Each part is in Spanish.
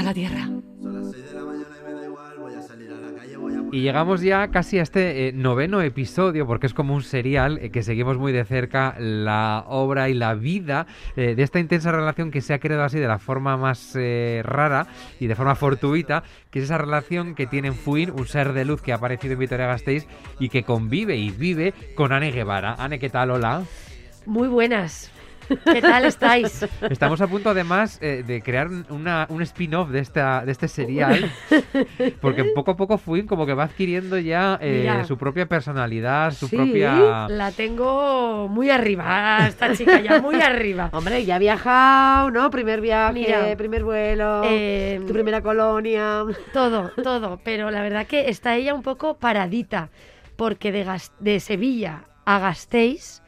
la tierra. Son las 6 de la mañana y me da igual, voy a salir a la calle, voy a... Y llegamos ya casi a este noveno episodio, porque es como un serial que seguimos muy de cerca la obra y la vida de esta intensa relación que se ha creado así de la forma más rara y de forma fortuita, que es esa relación que tienen Fuin, un ser de luz que ha aparecido en Vitoria-Gasteiz y que convive y vive con Ane Guevara. Ane, ¿qué tal? Hola. Muy buenas. ¿Qué tal estáis? Estamos a punto además de crear un spin-off de este serial, porque poco a poco Fuin como que va adquiriendo ya su propia personalidad, su propia... La tengo muy arriba, esta chica ya muy arriba. Hombre, ya ha viajado, ¿no? Primer viaje, Mira, primer vuelo, tu primera colonia... Todo, pero la verdad que está ella un poco paradita, porque de Sevilla a Gasteiz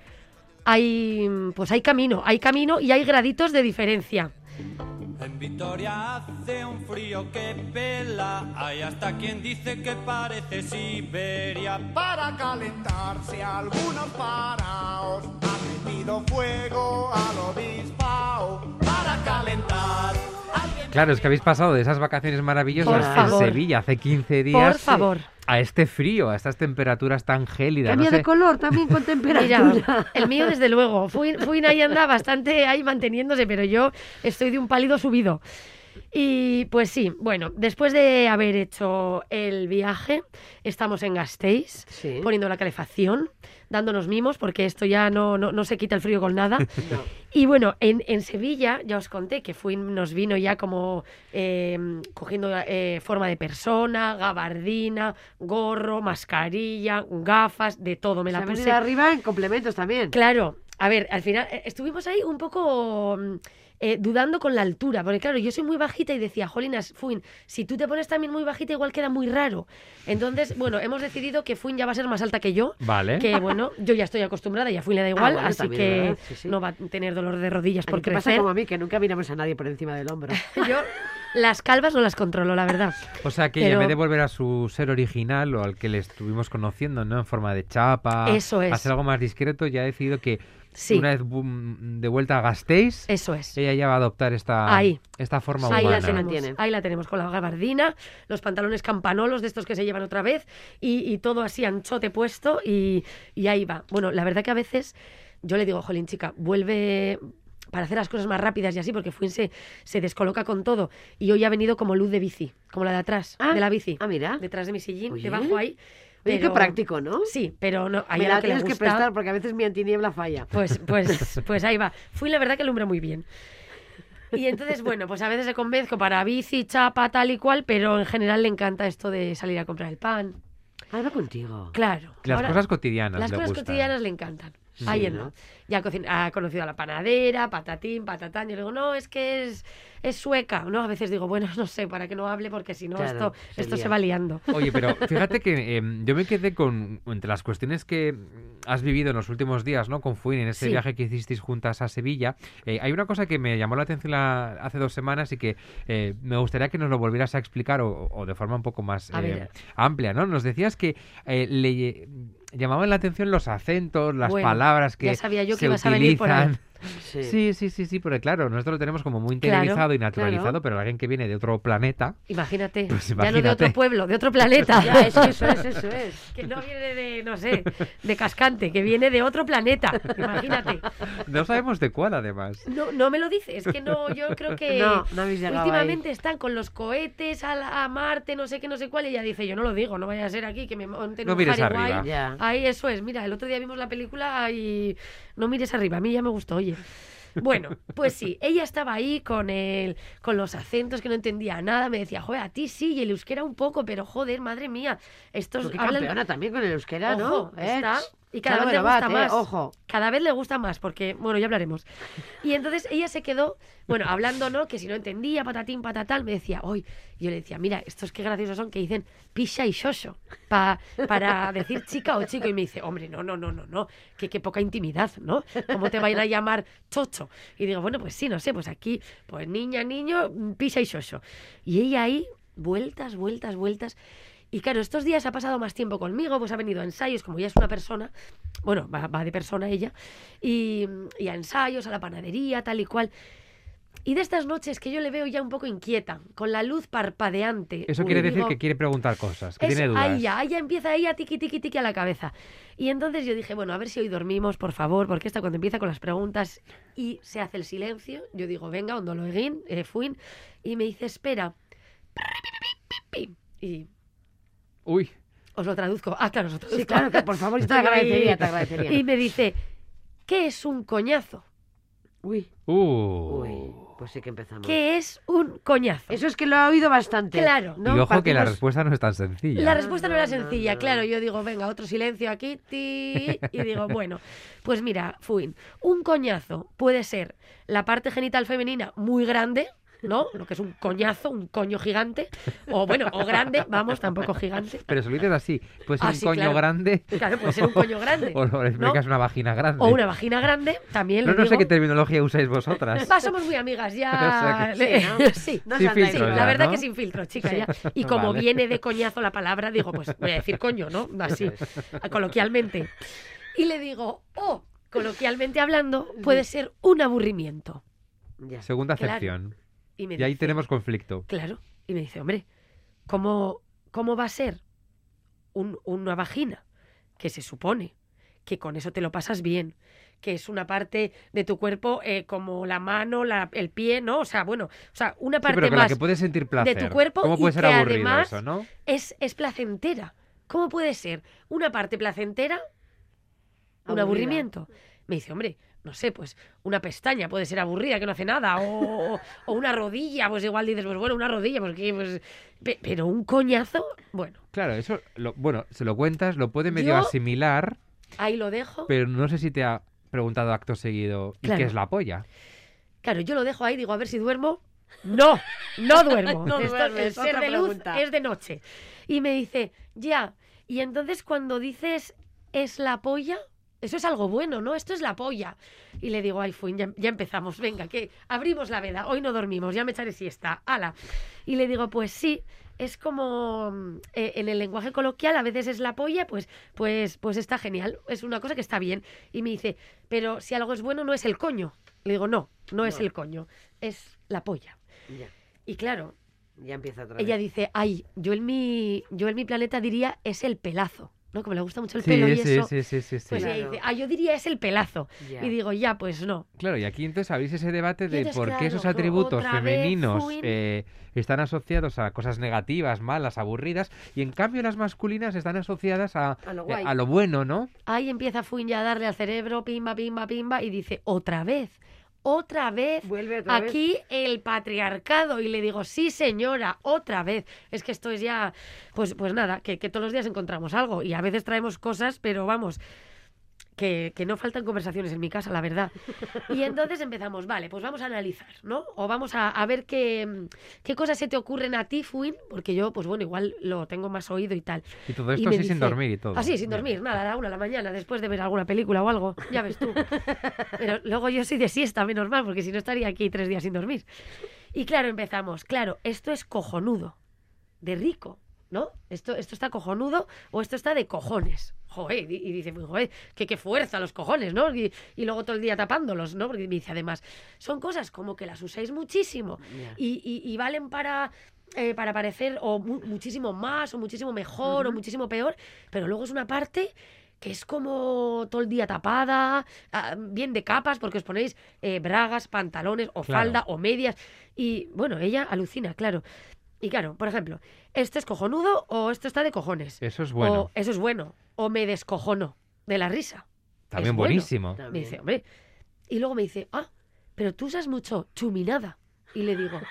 hay camino y hay graditos de diferencia. En Vitoria hace un frío que pela, hay hasta quien dice que parece Siberia. Para calentarse algunos paraos, han metido fuego al obispao. Para calentar... Claro, es que habéis pasado de esas vacaciones maravillosas Por favor. en Sevilla hace 15 días Por favor. a este frío, a estas temperaturas tan gélidas. Cambia no sé. de color también con temperatura. Mira, el mío desde luego. Fuin ahí anda bastante ahí manteniéndose, pero yo estoy de un pálido subido. Y pues sí, bueno, después de haber hecho el viaje, estamos en Gasteiz, Sí. poniendo la calefacción, dándonos mimos, porque esto ya no se quita el frío con nada. Y bueno, en Sevilla ya os conté que nos vino ya como cogiendo forma de persona, gabardina, gorro, mascarilla, gafas, de todo. Me Se la ha puse. venido arriba en complementos también. Claro, a ver, al final estuvimos ahí un poco dudando con la altura, porque claro, yo soy muy bajita y decía, jolinas, Fuin, si tú te pones también muy bajita igual queda muy raro. Entonces, bueno, hemos decidido que Fuin ya va a ser más alta que yo, Vale. que bueno, yo ya estoy acostumbrada y a Fuin le da igual, bueno, así también, que ¿verdad? Sí. no va a tener dolor de rodillas por Te pasa crecer. como a mí, que nunca miramos a nadie por encima del hombro. Yo las calvas no las controlo, la verdad. O sea que Pero- en vez de volver a su ser original o al que le estuvimos conociendo, ¿no? En forma de chapa, Eso es. a ser algo más discreto, ya ha decidido que Sí. una vez de vuelta a Gasteiz, Eso es. ella ya va a adoptar esta forma Ahí humana. la mantiene. tenemos, ahí la tenemos con la gabardina, los pantalones campanolos de estos que se llevan otra vez y todo así anchote puesto y ahí va. Bueno, la verdad que a veces yo le digo, jolín chica, vuelve para hacer las cosas más rápidas y así, porque Fuin se descoloca con todo. Y hoy ha venido como luz de bici, como la de atrás, de la bici. Ah, mira. Detrás de mi sillín, Oye. debajo ahí. Oye, qué práctico, ¿no? Sí, pero no, ahí Me a la la que le tienes que gusta, prestar porque a veces mi antiniebla falla. pues ahí va. Fuin la verdad que alumbra muy bien. Y entonces, bueno, pues a veces le convenzco para bici, chapa, tal y cual, pero en general le encanta esto de salir a comprar el pan. Ahí va contigo. Claro. Las ahora, cosas cotidianas Las le cosas gustan. cotidianas le encantan. Sí, Ahí ¿no? anda. Ya ha conocido a la panadera, patatín, patatán. Yo le digo, no, es que es sueca. No, a veces digo, bueno, no sé, para que no hable, porque si no, Claro, esto lía. se va liando. Oye, pero fíjate que yo me quedé entre las cuestiones que has vivido en los últimos días, ¿no? Con Fuin, en ese Sí. viaje que hicisteis juntas a Sevilla. Hay una cosa que me llamó la atención hace 2 semanas y que me gustaría que nos lo volvieras a explicar o de forma un poco más A ver. amplia, ¿no? Nos decías que llamaban la atención los acentos, las Bueno, palabras que ya sabía yo que se ibas a venir por ahí. utilizan. Sí, porque claro, nosotros lo tenemos como muy Claro, interiorizado y naturalizado, claro. pero alguien que viene de otro planeta, Imagínate, Pues ya no de imagínate. otro pueblo, de otro planeta. Ya, eso es. Que no viene de, no sé, de Cascante, que viene de otro planeta. Imagínate. no sabemos de cuál además. No me lo dices, es que no, yo creo que No habéis llegado últimamente están con los cohetes a Marte, no sé qué, no sé cuál, y ella dice, yo no lo digo, no vaya a ser aquí que me monten No un mires Harry arriba. Guay. Ya. Ahí eso es, mira, el otro día vimos la película y no mires arriba, a mí ya me gustó, oye. Bueno, pues sí, ella estaba ahí con los acentos que no entendía nada, me decía, joder, a ti sí, y el euskera un poco, pero joder, madre mía, estos Tú qué hablan... campeona también con el euskera, ¿no? Ojo, está... Y cada Chalo vez le Benobat, gusta más. ojo. Cada vez le gusta más, porque, bueno, ya hablaremos. Y entonces ella se quedó, bueno, hablando, ¿no? Que si no entendía, patatín, patatán, me decía, hoy. Y yo le decía, mira, estos qué graciosos son que dicen pisha y shosho, para decir chica o chico. Y me dice, hombre, no, que poca intimidad, ¿no? ¿Cómo te vayan a llamar chocho? Y digo, bueno, pues sí, no sé, pues aquí, pues niña, niño, pisha y shosho. Y ella ahí, vueltas. Y claro, estos días ha pasado más tiempo conmigo, pues ha venido a ensayos, como ya es una persona, bueno, va de persona ella, y a ensayos, a la panadería, tal y cual. Y de estas noches que yo le veo ya un poco inquieta, con la luz parpadeante. Eso y quiere decir digo, que quiere preguntar cosas, que eso, tiene dudas. ahí ya empieza ahí a tiqui, tiqui, tiqui a la cabeza. Y entonces yo dije, bueno, a ver si hoy dormimos, por favor, porque esta cuando empieza con las preguntas y se hace el silencio, yo digo, venga, ondoloeguín, fuin, y me dice, espera. Y Uy, os lo traduzco. Ah, claro, os lo traduzco. Sí, claro, que por favor, yo te Estoy agradecería, ahí. te agradecería. Y me dice, ¿qué es un coñazo? Uy, pues sí que empezamos. ¿Qué es un coñazo? Eso es que lo ha oído bastante. Claro. ¿no? y ojo que la Partimos- respuesta no es tan sencilla. La respuesta no era no, sencilla, no. claro. Yo digo, venga, otro silencio aquí. Y digo, bueno, pues mira, Fuin, un coñazo puede ser la parte genital femenina muy grande, ¿no? Lo que es un coñazo, un coño gigante. O bueno, o grande, vamos, tampoco gigante. Pero si lo dices así, puede ser Así, un coño claro. grande Claro, puede ser un coño grande. o lo explicas una vagina grande. O una vagina grande, también No, le no digo. sé qué terminología usáis vosotras. Va, somos muy amigas, ya. O sea que Sí. No Sin se anda ahí, filtros ¿no? ya, La verdad ¿no? que sin filtro, chica, ya. Y como Vale. viene de coñazo la palabra, digo, pues voy a decir coño, ¿no? Así, coloquialmente. Y le digo, coloquialmente hablando, puede ser un aburrimiento. Ya. Segunda Claro. acepción. Y me Y ahí dice, tenemos conflicto. Claro. Y me dice, hombre, ¿cómo va a ser una vagina? Que se supone que con eso te lo pasas bien, que es una parte de tu cuerpo como la mano, el pie, ¿no? O sea, bueno, una Sí, parte pero con la más que puedes sentir placer. de tu cuerpo ¿Cómo y puede ser que aburrido además eso, no? es placentera. ¿Cómo puede ser una parte placentera un Aburrida. aburrimiento? Me dice, hombre, no sé, pues una pestaña puede ser aburrida, que no hace nada, o una rodilla, pues igual dices, pues bueno, una rodilla, porque pues pero un coñazo, bueno, Claro, eso, bueno, se lo cuentas, lo puede medio Yo- asimilar, ahí lo dejo. pero no sé si te ha preguntado acto seguido ¿y Claro. qué es la polla? Claro, yo lo dejo ahí, digo, a ver si duermo. No duermo. No Esto, duermes, el ser otra de luz pregunta. es de noche. Y me dice, ya. Y entonces cuando dices es la polla, eso es algo bueno, ¿no? Esto es la polla. Y le digo, ay, Fuin, ya empezamos. Venga, que abrimos la veda. Hoy no dormimos, ya me echaré siesta. ¡Hala! Y le digo, pues sí. Es como en el lenguaje coloquial a veces es la polla, pues está genial, es una cosa que está bien. Y me dice, pero si algo es bueno no es el coño. Le digo, no es el coño, es la polla. Ya. Y claro, Ya empieza otra vez. ella dice, ay, yo en mi planeta diría es el pelazo, ¿no? Como le gusta mucho el Sí, pelo y sí, eso. sí, sí, sí, sí. Pues ella Claro. dice, yo diría es el pelazo. Ya. Y digo, ya, pues no. Claro, y aquí entonces abrís ese debate de entonces, por qué claro, esos no, atributos otra vez, femeninos Fuin. están asociados a cosas negativas, malas, aburridas, y en cambio las masculinas están asociadas a lo guay. a lo bueno, ¿no? Ahí empieza Fuin ya a darle al cerebro, pimba, pimba, pimba, y dice, otra vez, Vuelve otra vez. aquí el patriarcado. Y le digo, sí señora, otra vez. Es que esto es ya, pues nada, que todos los días encontramos algo. Y a veces traemos cosas, pero vamos, que no faltan conversaciones en mi casa, la verdad. Y entonces empezamos, vale, pues vamos a analizar, ¿no? O vamos a ver qué cosas se te ocurren a ti, Fuin, porque yo, pues bueno, igual lo tengo más oído y tal. Y todo Y esto me así sin dice- dormir y todo. Así, sin Bien. dormir, nada, a la 1 de la mañana, después de ver alguna película o algo, ya ves tú. Pero luego yo soy de siesta, menos mal, porque si no estaría aquí 3 días sin dormir. Y claro, empezamos, claro, esto es cojonudo, de rico, ¿no? Esto está cojonudo o esto está de cojones. Joder, y dice, pues, joder, qué fuerza los cojones, ¿no? Y luego todo el día tapándolos, ¿no? Porque me dice, además, son cosas como que las usáis muchísimo Ya. y valen para parecer o muchísimo más o muchísimo mejor o muchísimo peor, pero luego es una parte que es como todo el día tapada, bien de capas, porque os ponéis bragas, pantalones o Claro. falda o medias. Y bueno, ella alucina, claro. Y claro, por ejemplo, ¿esto es cojonudo o esto está de cojones? Eso es bueno. O eso es bueno. O me descojono de la risa. También es bueno. buenísimo. Me También. dice, hombre. Y luego me dice, pero tú usas mucho chuminada. Y le digo.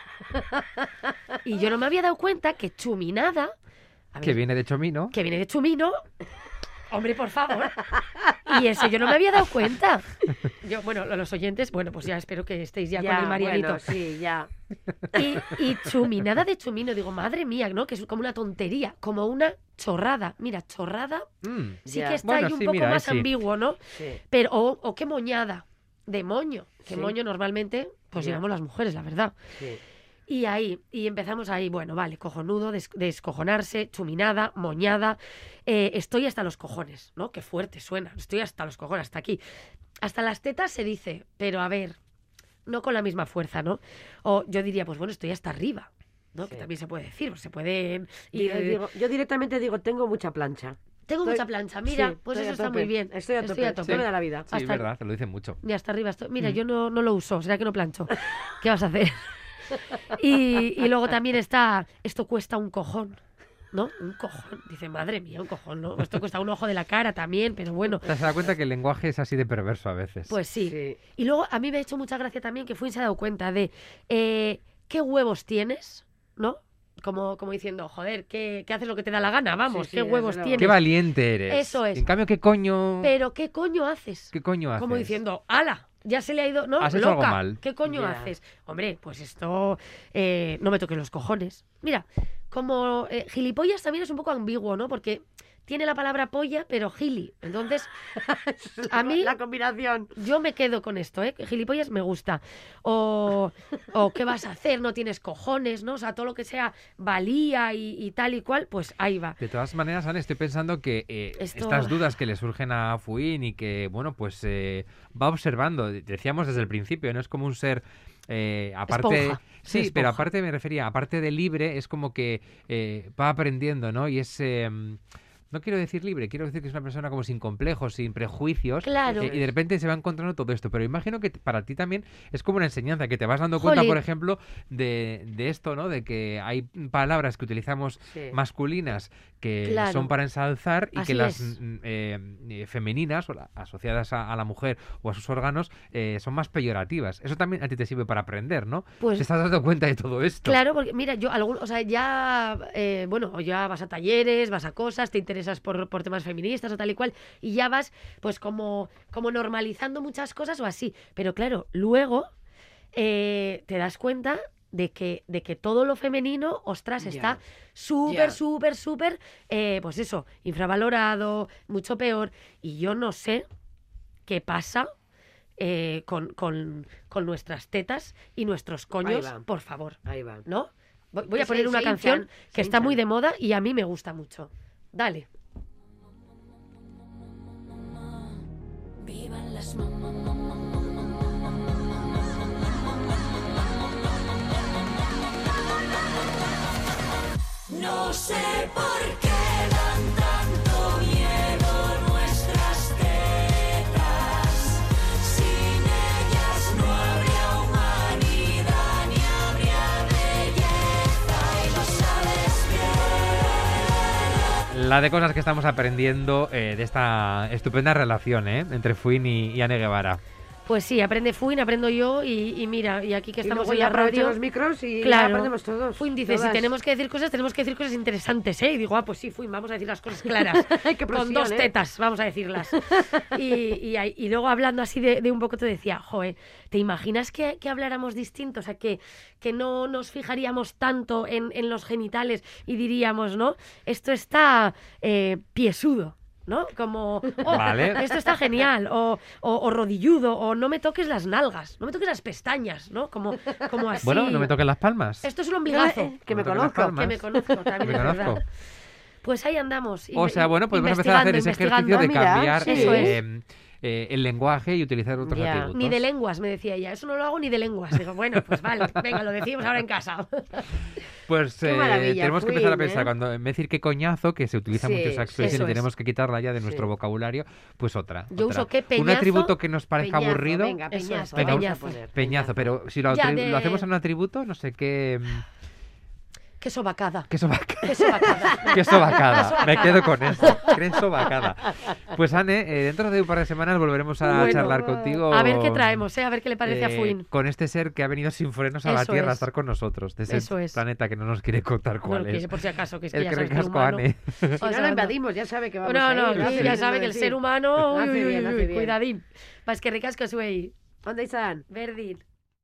Y yo no me había dado cuenta que chuminada. a ver, Que viene de chomino. que viene de chumino. Hombre, por favor. Y eso yo no me había dado cuenta. Yo, bueno, los oyentes, bueno, pues ya espero que estéis ya con el Marianito. bueno, sí, ya. Y chuminada de chumino, digo, madre mía, ¿no? Que es como una tontería, como una chorrada. Mira, chorrada Mm. sí Ya. que está Bueno, ahí un sí, poco mira, más sí. ambiguo, ¿no? Sí. Pero, o qué moñada, de moño. Que Sí. moño normalmente, pues Ya. llevamos las mujeres, la verdad. Sí. Y empezamos ahí, bueno, vale, cojonudo, descojonarse, chuminada, moñada. Estoy hasta los cojones, ¿no? Qué fuerte suena. Estoy hasta los cojones, hasta aquí. Hasta las tetas se dice, pero a ver, no con la misma fuerza, ¿no? O yo diría, pues bueno, estoy hasta arriba, ¿no? Que también se puede decir, se puede... Yo directamente digo, tengo mucha plancha. Tengo mucha plancha, mira, Sí, pues estoy eso a está tope. muy bien. Estoy a tope. Me da la vida. Sí, Hasta- es verdad, te lo dicen mucho. Y hasta arriba estoy. Mira, yo no lo uso, será que no plancho. ¿Qué vas a hacer? Y luego también está, esto cuesta un cojón, ¿no? Un cojón. Dice, madre mía, un cojón, ¿no? Esto cuesta un ojo de la cara también, pero bueno. ¿Te has dado cuenta que el lenguaje es así de perverso a veces? Pues sí. Sí. Y luego a mí me ha hecho mucha gracia también que Fuin se ha dado cuenta de qué huevos tienes, ¿no? Como diciendo, joder, ¿qué haces lo que te da la gana? Vamos, Sí, sí, ¿qué huevos eso no. tienes? ¡Qué valiente eres! Eso es. En cambio, ¿qué coño...? Pero ¿qué coño haces? ¿Qué coño haces? Como diciendo, ¡ala! Ya se le ha ido, ¿no? Has hecho Loca. algo mal. ¿Qué coño Ya. haces? Hombre, pues esto no me toques los cojones. Mira, como gilipollas también es un poco ambiguo, ¿no? Porque tiene la palabra polla, pero gili. Entonces, a mí, La combinación. yo me quedo con esto, ¿eh? Gilipollas me gusta. O ¿qué vas a hacer? No tienes cojones, ¿no? O sea, todo lo que sea valía y tal y cual, pues ahí va. De todas maneras, Anne, estoy pensando que Esto- estas dudas que le surgen a Fuin y que, bueno, pues va observando, decíamos desde el principio, no es como un ser... aparte, Esponja, sí, ser pero esponja. aparte me refería, aparte de libre, es como que va aprendiendo, ¿no? Y es, no quiero decir libre, quiero decir que es una persona como sin complejos, sin prejuicios, Claro. y de repente se va encontrando todo esto. Pero imagino que para ti también es como una enseñanza, que te vas dando cuenta, Jolín. por ejemplo, de esto, ¿no? De que hay palabras que utilizamos Sí. masculinas que Claro. son para ensalzar y Así que las es. femeninas o asociadas a la mujer o a sus órganos son más peyorativas. Eso también a ti te sirve para aprender, ¿no? Pues- ¿Te estás dando cuenta de todo esto? Claro, porque mira, yo o sea, ya, bueno, ya vas a talleres, vas a cosas, te interesas por temas feministas o tal y cual, y ya vas, pues como normalizando muchas cosas o así. Pero claro, luego te das cuenta de que todo lo femenino, ostras, Ya. está súper, Ya. súper, pues eso, infravalorado, mucho peor. Y yo no sé qué pasa con nuestras tetas y nuestros coños, va. por favor, Ahí va. ¿no? Voy a Que poner se- una se canción hinchan, que se está muy hinchan. de moda y a mí me gusta mucho. Dale. Vivan las No sé por qué dan tanto miedo nuestras tetas. Sin ellas no habría humanidad ni habría belleza y lo sabes bien. La de cosas que estamos aprendiendo de esta estupenda relación entre Fuin y Anne Guevara. Pues sí, aprende Fuin, aprendo yo y mira, y aquí que Y estamos luego en ya la aprovecho radio... los micros y ya Claro. aprendemos todos. Fuin dice, todas. si tenemos que decir cosas interesantes, ¿eh? Y digo, pues sí, Fuin, vamos a decir las cosas claras. Qué Con presión, dos ¿eh? tetas, vamos a decirlas. Y luego hablando así de un poco te decía, joe, ¿te imaginas que habláramos distinto? O sea, que no nos fijaríamos tanto en los genitales y diríamos, ¿no? Esto está piesudo. ¿No? Como, oh, Vale. esto está genial, o rodilludo, o no me toques las nalgas, no me toques las pestañas, ¿no? Como así. Bueno, no me toques las palmas. Esto es un ombligazo. Que me No toques las conozco. palmas. Que me conozco, también Me es conozco. verdad. Pues ahí andamos. O sea, bueno, podemos empezar a hacer ese ejercicio de Mira, cambiar sí. Eso es. el lenguaje y utilizar otros Ya. atributos. Ni de lenguas, me decía ella. Eso no lo hago ni de lenguas. Digo, bueno, pues vale, venga, lo decimos ahora en casa. Pues Qué maravilla, tenemos que empezar a Fuin, pensar, ¿eh? cuando en vez de decir qué coñazo, que se utiliza Sí, mucho esa expresión eso y es. tenemos que quitarla ya de nuestro Sí. vocabulario, pues otra. Yo otra. uso qué Un peñazo. atributo que nos parezca Peñazo, aburrido. Venga, Eso es, peñazo. venga, vamos a peñazo. poner, Peñazo, pero si lo, Ya lo hacemos en un atributo, no sé qué... Qué sobacada. Qué sobacada. Qué sobacada. Qué sobacada. Sobacada. Me quedo con eso. Qué sobacada. Pues Anne, dentro de un par de semanas volveremos a Bueno, charlar contigo. A ver qué traemos, a ver qué le parece a Fuin. Con este ser que ha venido sin frenos a la Eso Tierra a es. estar con nosotros. De ese Eso es. planeta que no nos quiere contar No cuál lo es. quiere, por si acaso, que es que El ya que sabes que el recasco, humano... Anne. Si no sea, lo invadimos, ya sabe que vamos No, a no, ir. Lo hace ya bien, sabe lo que el decir. ser humano... Hace bien, hace bien. Cuidadín. Vas que ricasco suei. ¿Dónde están? Verdín.